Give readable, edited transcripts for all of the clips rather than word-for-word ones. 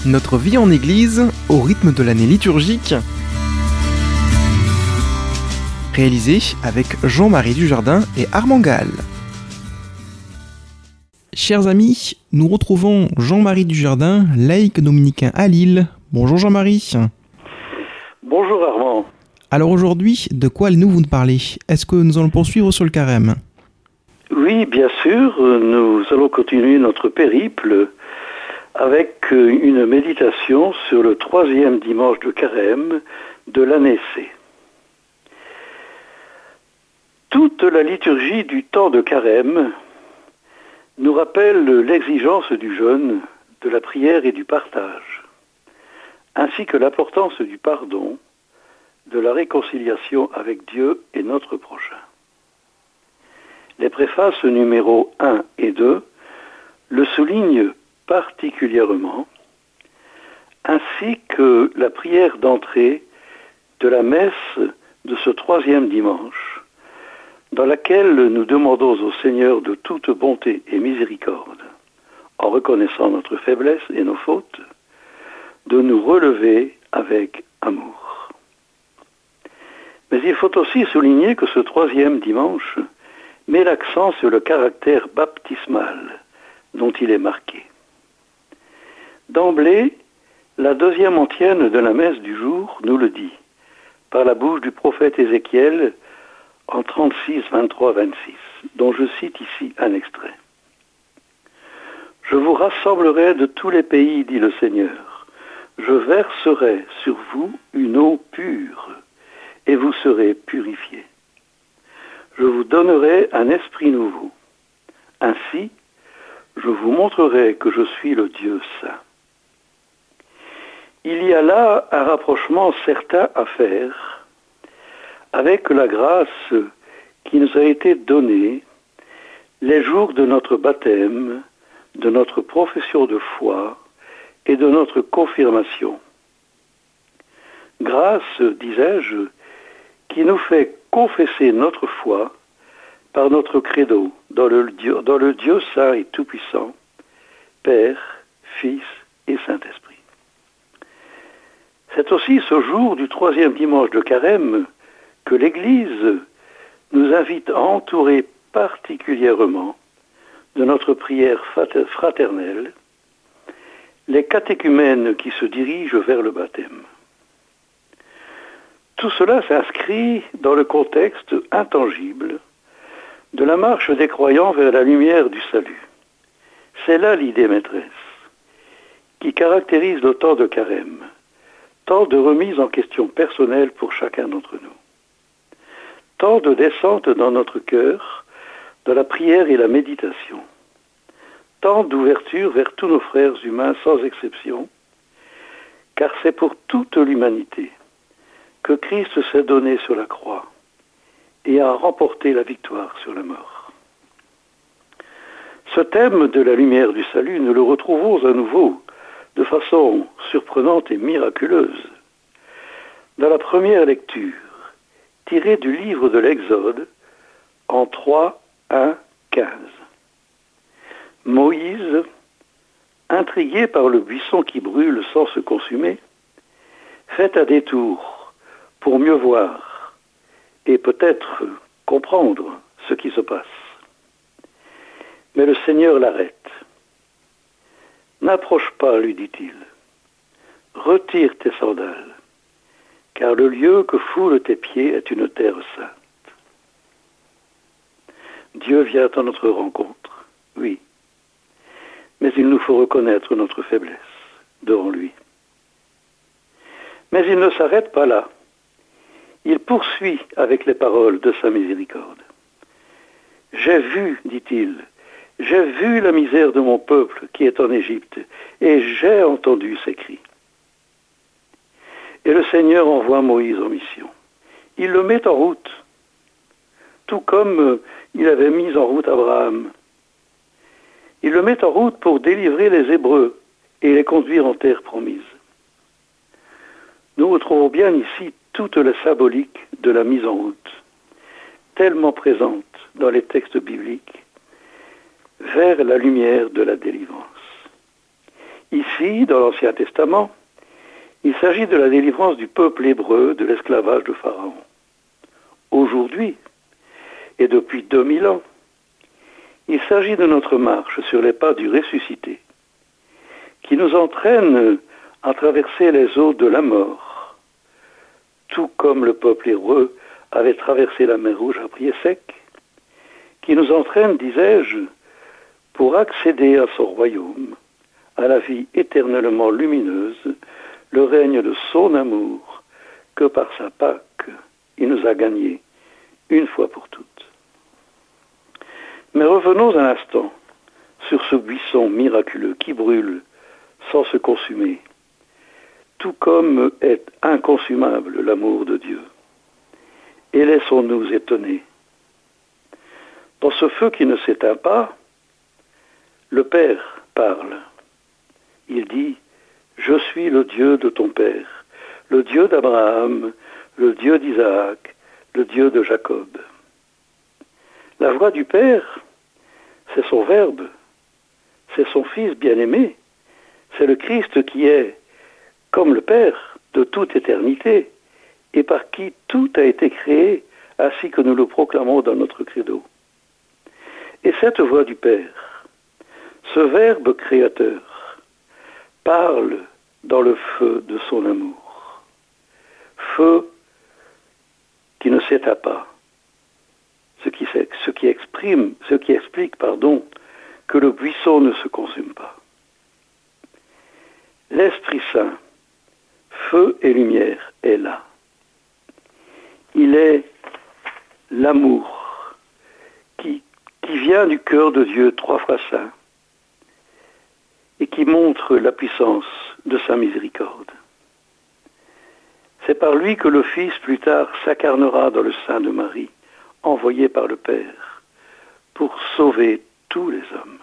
Notre vie en Église au rythme de l'année liturgique. Réalisé avec Jean-Marie Dujardin et Armand Gall. Chers amis, nous retrouvons Jean-Marie Dujardin, laïc dominicain à Lille. Bonjour Jean-Marie. Bonjour Armand. Alors aujourd'hui, de quoi allez-nous vous parler? Est-ce que nous allons poursuivre sur le carême? Oui, bien sûr, nous allons continuer notre périple avec une méditation sur le 3e dimanche de carême de l'année C. Toute la liturgie du temps de carême nous rappelle l'exigence du jeûne, de la prière et du partage, ainsi que l'importance du pardon, de la réconciliation avec Dieu et notre prochain. Les préfaces numéros 1 et 2 le soulignent particulièrement, ainsi que la prière d'entrée de la messe de ce 3e dimanche, dans laquelle nous demandons au Seigneur de toute bonté et miséricorde, en reconnaissant notre faiblesse et nos fautes, de nous relever avec amour. Mais il faut aussi souligner que ce 3e dimanche met l'accent sur le caractère baptismal dont il est marqué. D'emblée, la 2e antienne de la messe du jour nous le dit, par la bouche du prophète Ézéchiel en 36, 23, 26, dont je cite ici un extrait. « Je vous rassemblerai de tous les pays, dit le Seigneur. Je verserai sur vous une eau pure, et vous serez purifiés. Je vous donnerai un esprit nouveau. Ainsi, je vous montrerai que je suis le Dieu saint. » Il y a là un rapprochement certain à faire avec la grâce qui nous a été donnée les jours de notre baptême, de notre profession de foi et de notre confirmation. Grâce, disais-je, qui nous fait confesser notre foi par notre credo dans le Dieu saint et tout-puissant, Père, Fils et Saint-Esprit. C'est aussi ce jour du 3e dimanche de carême que l'Église nous invite à entourer particulièrement de notre prière fraternelle les catéchumènes qui se dirigent vers le baptême. Tout cela s'inscrit dans le contexte intangible de la marche des croyants vers la lumière du salut. C'est là l'idée maîtresse qui caractérise le temps de carême, temps de remise en question personnelle pour chacun d'entre nous, temps de descente dans notre cœur, de la prière et la méditation, temps d'ouverture vers tous nos frères humains sans exception, car c'est pour toute l'humanité que Christ s'est donné sur la croix et a remporté la victoire sur la mort. Ce thème de la lumière du salut, nous le retrouvons à nouveau de façon surprenante et miraculeuse dans la première lecture tirée du livre de l'Exode en 3, 1, 15. Moïse, intrigué par le buisson qui brûle sans se consumer, fait un détour pour mieux voir et peut-être comprendre ce qui se passe. Mais le Seigneur l'arrête. « N'approche pas, lui dit-il. Retire tes sandales, car le lieu que foulent tes pieds est une terre sainte. » Dieu vient à notre rencontre, oui, mais il nous faut reconnaître notre faiblesse devant lui. Mais il ne s'arrête pas là. Il poursuit avec les paroles de sa miséricorde. « J'ai vu, dit-il, j'ai vu la misère de mon peuple qui est en Égypte, et j'ai entendu ses cris. » Et le Seigneur envoie Moïse en mission. Il le met en route, tout comme il avait mis en route Abraham. Il le met en route pour délivrer les Hébreux et les conduire en terre promise. Nous retrouvons bien ici toute la symbolique de la mise en route, tellement présente dans les textes bibliques, vers la lumière de la délivrance. Ici, dans l'Ancien Testament, il s'agit de la délivrance du peuple hébreu de l'esclavage de Pharaon. Aujourd'hui, et depuis 2000 ans, il s'agit de notre marche sur les pas du ressuscité, qui nous entraîne à traverser les eaux de la mort, tout comme le peuple hébreu avait traversé la mer Rouge à pied sec, qui nous entraîne, disais-je, pour accéder à son royaume, à la vie éternellement lumineuse, le règne de son amour, que par sa Pâque, il nous a gagné une fois pour toutes. Mais revenons un instant sur ce buisson miraculeux qui brûle sans se consumer, tout comme est inconsumable l'amour de Dieu. Et laissons-nous étonner. Dans ce feu qui ne s'éteint pas, le Père parle. Il dit, « Je suis le Dieu de ton Père, le Dieu d'Abraham, le Dieu d'Isaac, le Dieu de Jacob. » La voix du Père, c'est son Verbe, c'est son Fils bien-aimé, c'est le Christ qui est, comme le Père, de toute éternité, et par qui tout a été créé, ainsi que nous le proclamons dans notre credo. Et cette voix du Père, ce Verbe créateur, parle dans le feu de son amour. Feu qui ne s'éteint pas. Ce qui explique que le buisson ne se consume pas. L'Esprit Saint, feu et lumière, est là. Il est l'amour qui vient du cœur de Dieu trois fois saint et qui montre la puissance de sa miséricorde. C'est par lui que le Fils plus tard s'incarnera dans le sein de Marie, envoyé par le Père, pour sauver tous les hommes.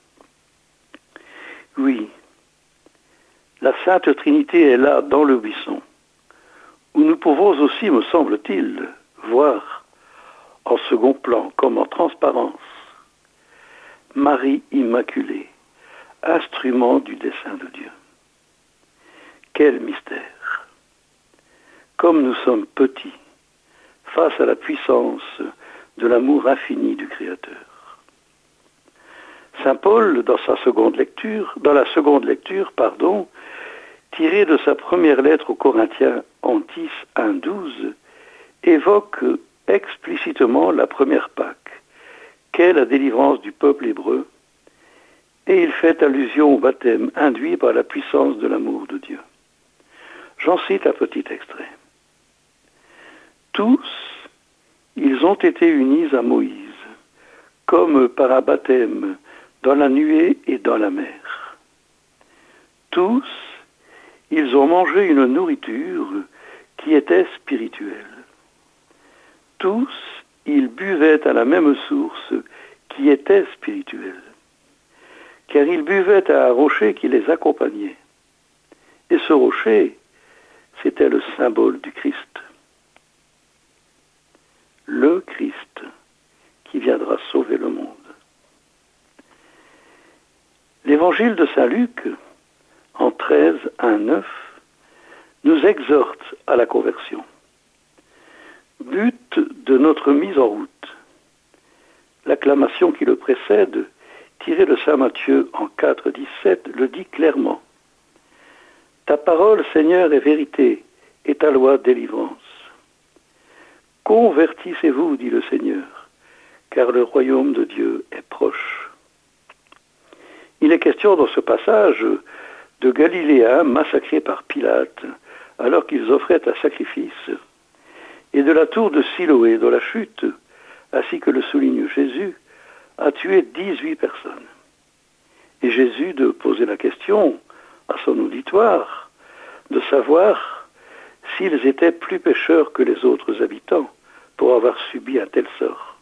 Oui, la Sainte Trinité est là dans le buisson, où nous pouvons aussi, me semble-t-il, voir en second plan, comme en transparence, Marie Immaculée, instrument du dessein de Dieu. Quel mystère! Comme nous sommes petits face à la puissance de l'amour infini du Créateur. Saint Paul, dans la seconde lecture, tirée de sa première lettre aux Corinthiens en 10, 1, 12, évoque explicitement la première Pâque, qu'est la délivrance du peuple hébreu, et il fait allusion au baptême induit par la puissance de l'amour de Dieu. J'en cite un petit extrait. Tous, ils ont été unis à Moïse, comme par un baptême dans la nuée et dans la mer. Tous, ils ont mangé une nourriture qui était spirituelle. Tous, ils buvaient à la même source qui était spirituelle, car ils buvaient à un rocher qui les accompagnait. Et ce rocher, c'était le symbole du Christ. Le Christ qui viendra sauver le monde. L'évangile de Saint Luc, en 13, 1, 9, nous exhorte à la conversion. But de notre mise en route. L'acclamation qui le précède, tirée de Saint Matthieu en 4, 17, le dit clairement. Ta parole, Seigneur, est vérité, et ta loi délivrance. Convertissez-vous, dit le Seigneur, car le royaume de Dieu est proche. Il est question dans ce passage de Galiléens massacrés par Pilate, alors qu'ils offraient un sacrifice, et de la tour de Siloé, dont la chute, ainsi que le souligne Jésus, a tué 18 personnes. Et Jésus de poser la question à son auditoire, de savoir s'ils étaient plus pécheurs que les autres habitants pour avoir subi un tel sort.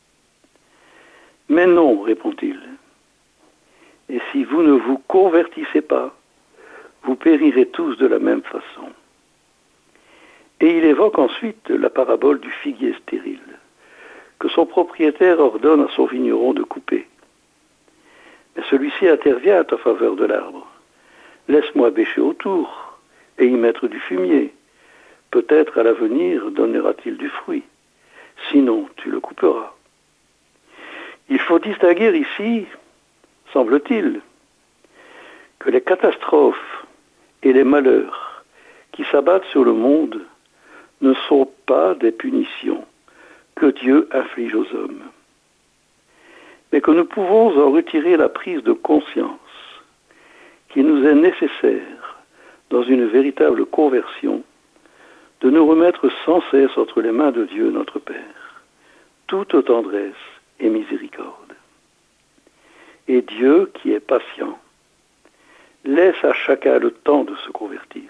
Mais non, répond-il. Et si vous ne vous convertissez pas, vous périrez tous de la même façon. Et il évoque ensuite la parabole du figuier stérile, que son propriétaire ordonne à son vigneron de couper. Mais celui-ci intervient en faveur de l'arbre Laisse-moi bêcher autour et y mettre du fumier. Peut-être à l'avenir donnera-t-il du fruit. Sinon, tu le couperas. Il faut distinguer ici, semble-t-il, que les catastrophes et les malheurs qui s'abattent sur le monde ne sont pas des punitions que Dieu inflige aux hommes, mais que nous pouvons en retirer la prise de conscience qui nous est nécessaire dans une véritable conversion, de nous remettre sans cesse entre les mains de Dieu notre Père, toute tendresse et miséricorde. Et Dieu, qui est patient, laisse à chacun le temps de se convertir.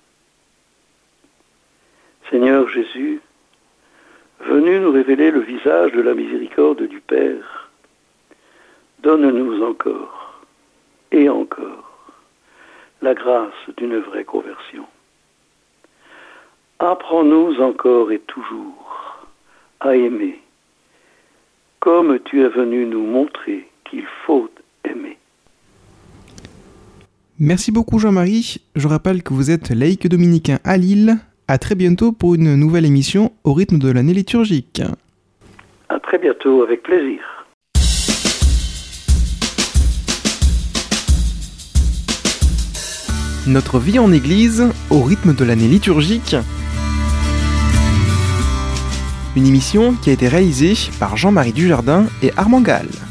Seigneur Jésus, venu nous révéler le visage de la miséricorde du Père, donne-nous encore et encore la grâce d'une vraie conversion. Apprends-nous encore et toujours à aimer, comme tu es venu nous montrer qu'il faut aimer. Merci beaucoup Jean-Marie. Je rappelle que vous êtes laïc dominicain à Lille. À très bientôt pour une nouvelle émission au rythme de l'année liturgique. À très bientôt, avec plaisir. Notre vie en Église au rythme de l'année liturgique. Une émission qui a été réalisée par Jean-Marie Dujardin et Armand Gall.